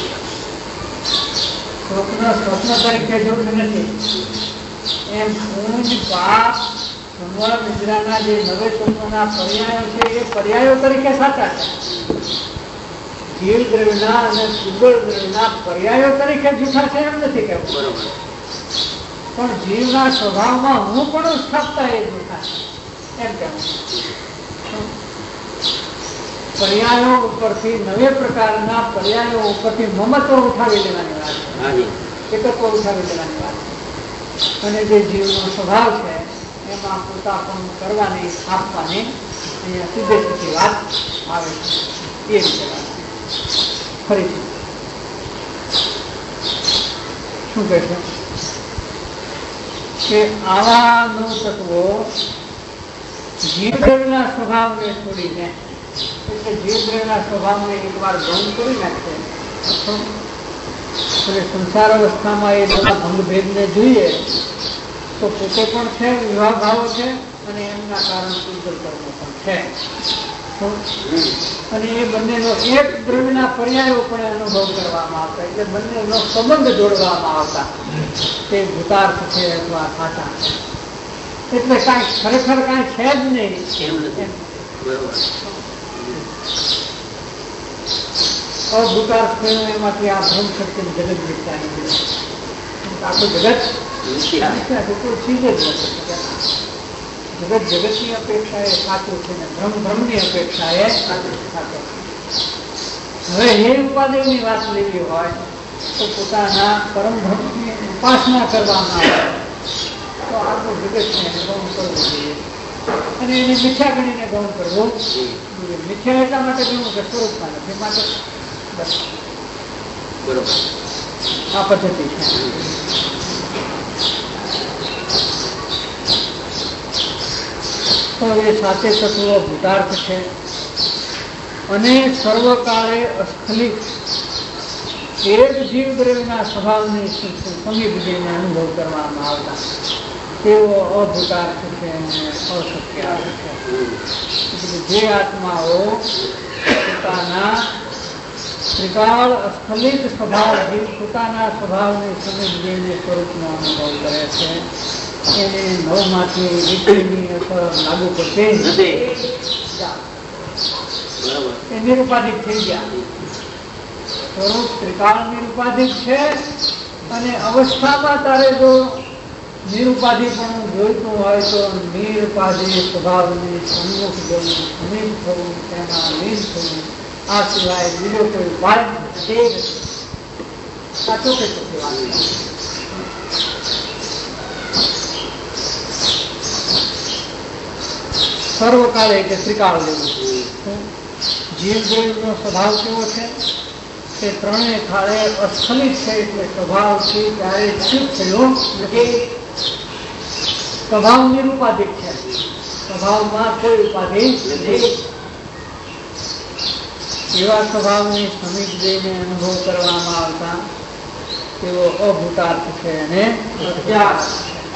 સ્વપ્ન સ્વપ્ન તરીકે જોતું નથી. એમ પૂર્ણ પાપ સંવર નિદ્રાના જે નવે તત્વના પર્યાયો છે એ પર્યાયો તરીકે સાચા છે. જીવ દ્રવ્યના અને સુગળ દ્રવ્યના પર્યાયો તરીકે જૂઠા છે એમ નથી કહેવું. બરોબર. પણ જીવના સ્વભાવમાં હું પણ સ્થાપતા એ જૂઠા છે એમ કહેવું. પર્યાયો ઉપરથી નવે પ્રકારના પર્યાયો ઉપરથી મમત્વ ઉઠાવી લેવાની વાત છે. એકત્વ ઉઠાવી લેવાની વાત છે. અને જે જીવનો સ્વભાવ છે એમાં પોતાપણ કરવાની આપવાની અહીંયા સીધે સીધી વાત આવે છે. એ રીતે વાત ફરીથી શું કહે છે કે આવા નવ તત્વો જીવદ્રવ્યના સ્વભાવને છોડીને એટલે જીવદ્રવ્યના સ્વભાવને એકવાર ગૌણ કરી નાખશે. એટલે સંસાર અવસ્થામાં એ બધા ભંગભેદને જોઈએ તો પોતે પણ છે, વિવાહ ભાવો છે અને એમના કારણ પૂજલ કર્મો પણ છે. અને એ બંનેનો એક દ્રવ્યના પર્યાયો પણ અનુભવ કરવામાં આવતા એટલે બંનેનો સંબંધ જોડવામાં આવતા તે ભૂતાર્થ છે અથવા સાચા. એટલે કાંઈ ખરેખર કાંઈ છે જ નહીં. અભૂતાર્થ થયો એમાંથી આ ભ્રમ શક્તિ જગત વિકતા નીકળે. આખું જગત કોઈ ચીજ જ નથી. જગત જગતની અપેક્ષા એ સાચું છે ને ભ્રમ ભ્રમની અપેક્ષા એ સાચું. હવે હે ઉપાદેવની વાત લેવી હોય તો પોતાના પરમ ભક્તની ઉપાસના કરવામાં આવે તો આખું જગતને એને ગૌણ કરવું જોઈએ અને એને મિથ્યા ગણીને ગૌણ કરવું જોઈએ. મિથ્યા એટલા માટે ગણવું કે સ્વરૂપમાં નથી માટે બસ બરોબર આ પદ્ધતિ છે. તો એ સાચે તત્વો ભૂતાર્થ છે અને સર્વકાળે અસ્ખલિત એક જીવ દ્રવ્યના સ્વભાવની સમીપજીને અનુભવ કરવામાં આવતા તેઓ અભૂતાર્થ છે અને અસત્યાર્થ છે. જે આત્માઓ પોતાના ત્રિકાળ અસ્ખલિત સ્વભાવથી પોતાના સ્વભાવની સમીપજીને સ્વરૂપનો અનુભવ કરે છે એને નવમાંથી વિષયની અસર લાગુ પડતી નથી. એ નિરુપાધિક થઈ ગયા. સ્વરૂપ ત્રિકાળ નિરુપાધિક છે અને અવસ્થામાં તારે જો નિરુપાધિપણું જોઈતું હોય તો નિરુપાધિ સ્વભાવની સન્મુખ જવું, સમીપ થવું, તેમાં લીન થવું, આ સિવાય બીજો કોઈ ઉપાય નથી. સાચો કે વાત સર્વકાળે એટલે ત્રિકાળ લેવું. જીવ દેવનો સ્વભાવ કેવો છે તે ત્રણેય કાળે અસ્ખલિત છે એટલે સ્વભાવથી ત્યારે ચૂપ થયો નથી. સ્વભાવ નિરુપાધિક છે, સ્વભાવમાં કોઈ ઉપાધિ નથી. એવા સ્વભાવની સમીપ જઈને અનુભવ કરવામાં આવતા તેઓ અભૂતાર્થ છે અને અધ્યાર્થ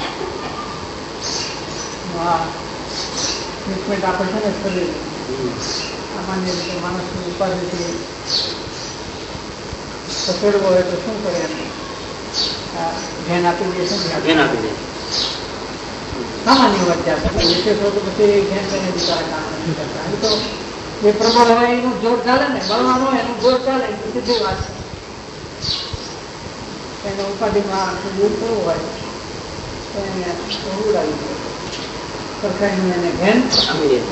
ટ્રીટમેન્ટ આપે છે ને શરીર સામાન્ય રીતે માણસની ઉપાધિથી ખસેડવો હોય તો શું કરે ધ્યાન આપી દે છે ધ્યાન આપી દે સામાન્ય વાત છે. વિશેષ હોય તો પછી ધ્યાન કરીને બિચારા કામ નથી કરતા. એ તો એ પ્રબળ હોય એનું જોર ચાલે ને, બળવાન હોય એનું જોર ચાલે એ સીધી વાત છે. એને ઉપાધિમાં દૂર કરવું હોય તો એને ઉડાવી દે સરકારનું એને ધ્યાન આપી દે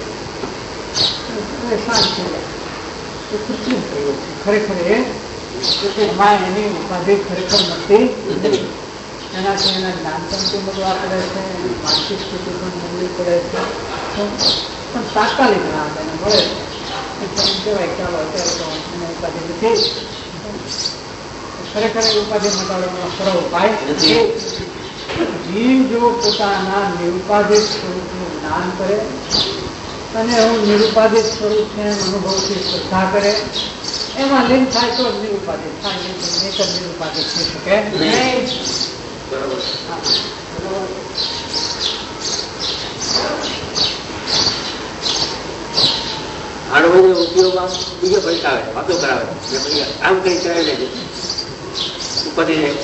શાંત થઈ જાય. એ કૃત્રિમ પ્રયોગ છે. ખરેખર એ એમાં એની ઉપાધિ ખરેખર નથી. એનાથી એના જ્ઞાનતંતુ મળવા પડે છે, એની માનસિક સ્થિતિ પણ મળવી પડે છે, પણ તાત્કાલિક રાહત એને મળે છે. એમ કહેવાય ચાલો અત્યારે તો એને ઉપાધિ નથી. ખરેખર એ ઉપાધિ મટાડવાનો સરળ ઉપાય નથી. જીવ જો પોતાના નિરુપાધિત સ્વરૂપનું જ્ઞાન કરે અને હું નિરુપાધિત સ્વરૂપને અનુભવથી શ્રદ્ધા કરે એમાં લીન થાય તો નિરુપાધિત થાય. નેચર નિરુપાધિત થઈ શકે નહીં. હાડવડનો ઉપયોગ બીજો ભટકાવે, વાતો કરાવે, કામ કરી કરાવી લેજે ઉપાધિ રહે.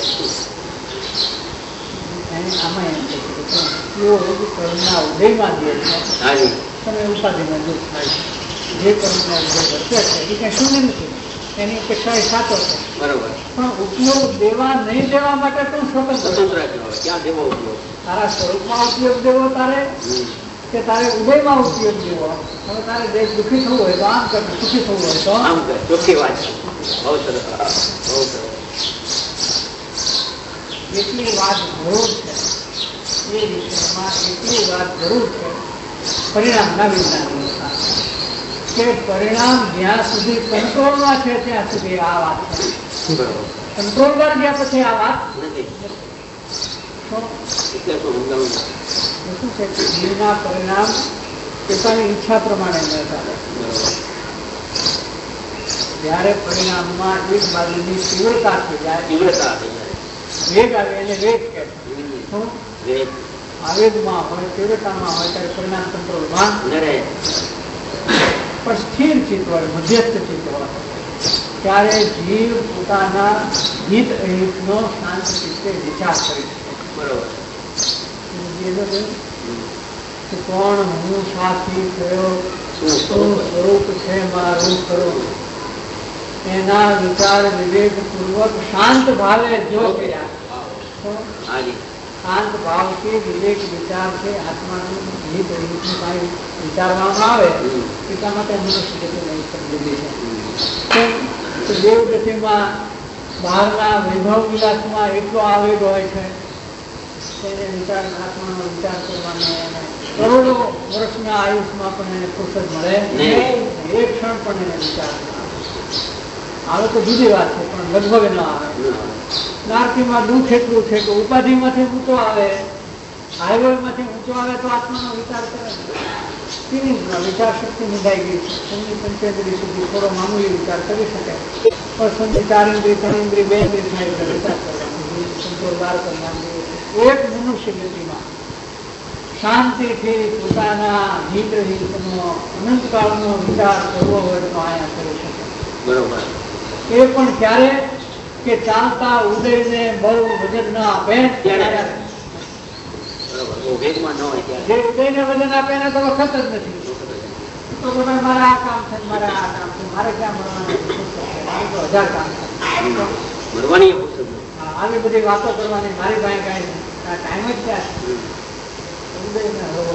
આમાં એમ છે કર્મના ઉદયમાં જે છે તમે ઉપાધિમાં દુઃખ થાય છે. જે કર્મના ઉદય વર્તે છે એ કઈ શૂન્ય નથી, એની અપેક્ષા એ સાચો છે. બરોબર. પણ ઉપયોગ દેવા નહીં દેવા માટે તું સ્વતંત્ર ક્યાં દેવો ઉપયોગ? તારા સ્વરૂપમાં ઉપયોગ દેવો તારે કે તારે ઉદયમાં ઉપયોગ દેવો? હવે તારે દેશ દુઃખી થવું હોય તો આમ કર, સુખી થવું હોય તો આમ કર. ચોખ્ખી વાત છે. બહુ સરસ, બહુ સરસ. એટલી વાત જરૂર છે, એ વિષયમાં એટલી વાત જરૂર છે પરિણામના વિજ્ઞાનની સાથે કે પરિણામ જ્યાં સુધી કંટ્રોલમાં છે ત્યાં સુધી આ વાત છે. કંટ્રોલ પર ગયા પછી આ વાત નથી. શું છે કે જીવના પરિણામ પોતાની ઈચ્છા પ્રમાણે ન ચાલે. જયારે પરિણામમાં એક બાજુની તીવ્રતા થઈ જાય, તીવ્રતા થઈ જાય, વેગ આવે એને વેગ કે વેગ આવેગમાં હોય, તીવ્રતામાં હોય ત્યારે પરિણામ કંટ્રોલમાં ન રહે. પણ સ્થિર ચિત્ત હોય, મધ્યસ્થ ચિત્ત હોય ત્યારે જીવ પોતાના હિત અહિતનો શાંત ચિત્તે વિચાર કરી શકે. બરોબર. કોણ હું, સાથી કયો, શું સ્વરૂપ છે મારું ખરું, એના વિચાર વિવેક પૂર્વક શાંત ભાવે જો કર્યા, શાંત ભાવથી વિવેક વિચારથી આત્માનું હિત અહિતનું કાંઈ વિચારવામાં આવે એટલા માટે મનુષ્ય ગતિ નહીં સમજી છે. દેવ ગતિમાં બહારના વૈભવ વિલાસમાં એટલો આવેગ હોય છે તેને વિચાર આત્માનો વિચાર કરવાનો અને કરોડો વર્ષના આયુષમાં પણ એને ફુરસદ મળે એક ક્ષણ પણ એને વિચાર આવે તો જુદી વાત છે, પણ લગભગ ન આવે. નારકીમાં દુઃખ એટલું છે કે ઉપાધિમાંથી ઊંચો આવે, હાઈવેમાંથી ઊંચો આવે તો આત્માનો વિચાર કરે. વિચાર શક્તિ નિભાઈ ગઈ છે. સમજી પંચેન્દ્રિય સુધી થોડો મામૂલી વિચાર કરી શકે, પણ સમજી ચાર ઇન્દ્રિય ત્રણ ઇન્દ્રિય બે ઇન્દ્રિય થાય એટલે વિચાર કરવાનો સંતોષ બહાર કરવાનો. એક મનુષ્ય ગતિમાં શાંતિથી પોતાના હિત હિતનો અનંતકાળનો વિચાર કરવો હોય તો અહીંયા કરી શકે. બરોબર. એ પણ ક્યારે કે ચાલતા ઉદયને બહુ વજન ન આપે ત્યારે. જે ઉદયને વજન આપે એને તો વખત જ નથી. તો ભાઈ મારે આ કામ છે, મારે આ કામ છે, મારે ક્યાં મળવાનું, હજાર કામ છે, આવી બધી વાતો કરવાની મારી પાસે કઈ ટાઈમ જ ક્યાં છે. ઉદયને હળવો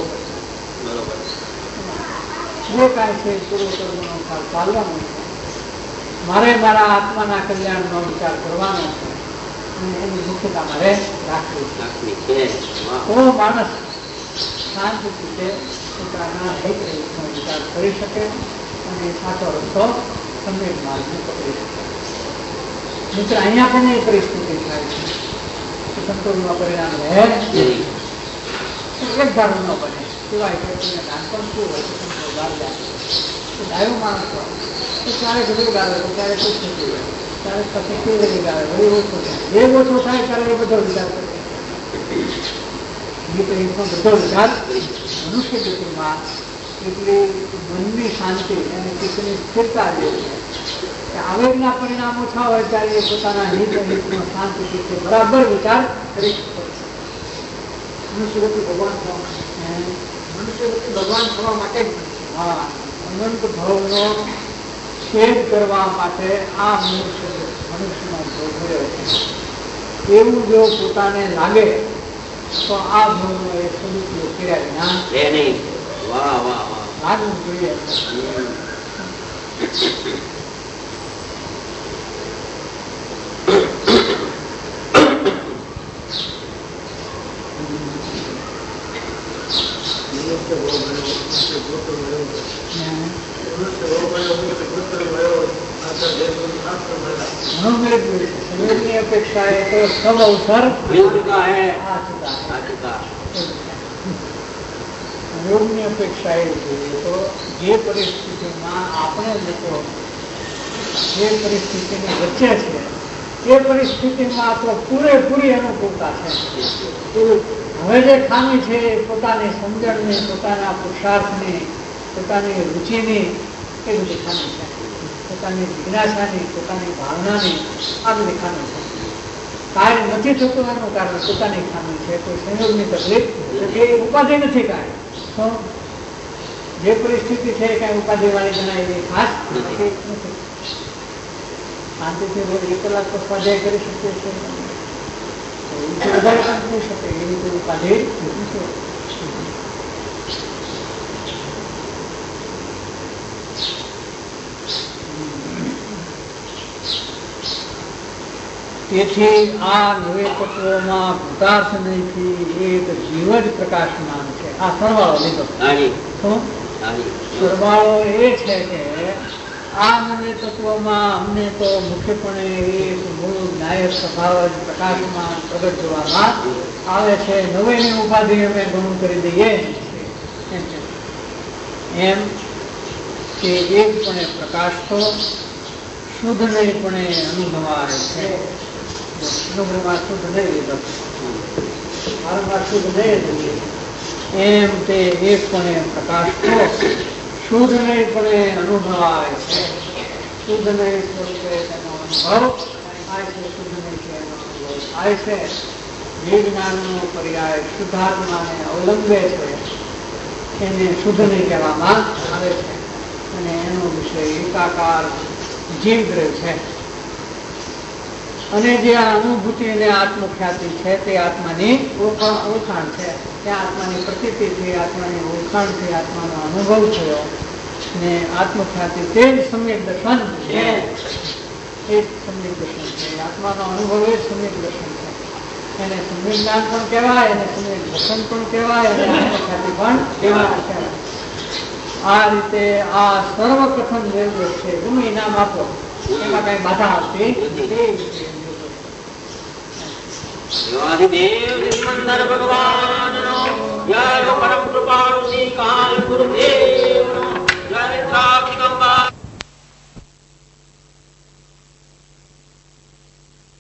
જે કાંઈ છે પૂરો કરવાનો ખ્યાલ ચાલવાનો છે. મારે મારા આત્માના કલ્યાણનો વિચાર કરવાનો છે અને એની મુખ્યતા મારે રાખવી છે. તો માણસ શાંતિથી પોતાના હિત હિતનો વિચાર કરી શકે અને સાચો રસ્તો સમ્યક માર્ગને પકડી શકે. મિત્ર, અહીંયા પણ એ પરિસ્થિતિ થાય છે કે સંતોષમાં પરિણામ રહે એક ધારું ન બને. સિવાય કે તમને નાનપણ શું હોય તો સંતોષ બહાર જાય તો ડાયો માણસ હોય તો ક્યારેક ઘણી ગાવે તો ક્યારેક ઓછું થઈ જાય, ક્યારેક પછી કેવી ગાવે વળી ઓછો થાય. જે ઓછો થાય ત્યારે એ બધો વિચાર કરે. બધો વિચાર મનુષ્ય ગતિમાં એટલી મનની શાંતિ અને ચિત્તની સ્થિરતા જે છે આવેગના પરિણામ ઓછા હોય ત્યારે એ પોતાના હિત હિતનો શાંતિ ચિત્તે બરાબર વિચાર કરી શકે. મનુષ્ય ગતિ ભગવાન થવા મનુષ્ય ગતિ ભગવાન થવા માટે હા અનંત ભાવનો છેદ કરવા માટે આ મનુષ્ય મનુષ્યનો ભોગવ્યો છે. એવું જો પોતાને લાગે તો આ ભાવનો એ સદુપયોગ કર્યા વિના નહીં. વાહ વાહ વાહ લાગવું જોઈએ. સમયની અપેક્ષા એ તો સબ અવસર યોગની અપેક્ષા એ જોઈએ તો જે પરિસ્થિતિમાં આપણે લોકો જે પરિસ્થિતિની વચ્ચે છે એ પરિસ્થિતિમાં તો પૂરેપૂરી અનુકૂળતા છે. હવે જે ખામી છે એ પોતાની સમજણની, પોતાના પુરુષાર્થની, પોતાની રુચિની એ બધી ખામી છે. પોતાની જિજ્ઞાસાની, પોતાની ભાવનાની આ બધી ખામી છે. કાર્ય નથી થતું એનું કારણ પોતાની ખામી છે. કોઈ સંયોગની તકલીફ એ ઉપાધિ નથી કાંઈ. તો જે પરિસ્થિતિ છે એ કાંઈ ઉપાધિ વાળી ગણાય એવી ખાસ નથી. શાંતિથી રોજ એક કલાક તો સ્વાધ્યાય કરી શકીએ છીએ, વધારે કામ થઈ શકે એવી કોઈ ઉપાધિ નથી. તેથી આ નવે તત્વોમાં ભૂતાર્થ નહીંથી એક જીવ જ પ્રકાશમાન છે. આ સરવાળો લીધો. સરવાળો એ છે કે આ નવે તત્વોમાં અમને તો મુખ્યપણે એક મૂળ નાયક સ્વભાવ જ પ્રકાશમાં પ્રગટ જોવામાં આવે છે. નવેની ઉપાધિ અમે ઘણું કરી દઈએ એમ કે એકપણે પ્રકાશ તો શુદ્ધ નહીંપણે અનુભવાય છે. અનુભવમાં શુદ્ધ નહીં લીધો, વારંવાર શુદ્ધ નહીં એમ તે એકપણે પ્રકાશ તો શુદ્ધ નહીંપણે અનુભવાય છે. શુદ્ધ નહીં સ્વરૂપે તેનો અનુભવ થાય છે. શુદ્ધ નહીં છે એનો અનુભવ થાય છે. વિજ્ઞાનનો પર્યાય શુદ્ધાત્માને અવલંબે છે એને શુદ્ધ નહીં કહેવામાં આવે છે અને એનો વિષય એકાકાર જીવદ્રવ્ય છે. અને જે આ અનુભૂતિ અને આત્મખ્યાતિ છે તે આત્માની ઓળખાણ ઓળખાણ છે. ત્યાં આત્માની પ્રતીતિ થઈ, આત્માની ઓળખાણ થઈ, આત્માનો અનુભવ થયો ને આત્મખ્યાતિ તે જ સમ્યક દર્શન છે. એ જ સમ્યક દર્શન છે. આત્માનો અનુભવ એ સમ્યક દર્શન છે. એને સમ્યક જ્ઞાન પણ કહેવાય, એને સમ્યક દર્શન પણ કહેવાય, અને આત્મખ્યાતિ પણ કહેવાય. આ રીતે આ સર્વપ્રથમ નિર્દોષ છે. ગમે નામ આપો એમાં કઈ બાધા આપતી નથી. દેવ ભગવાન પરમ કૃપાળુ શ્રી કાલ ગુરુદેવ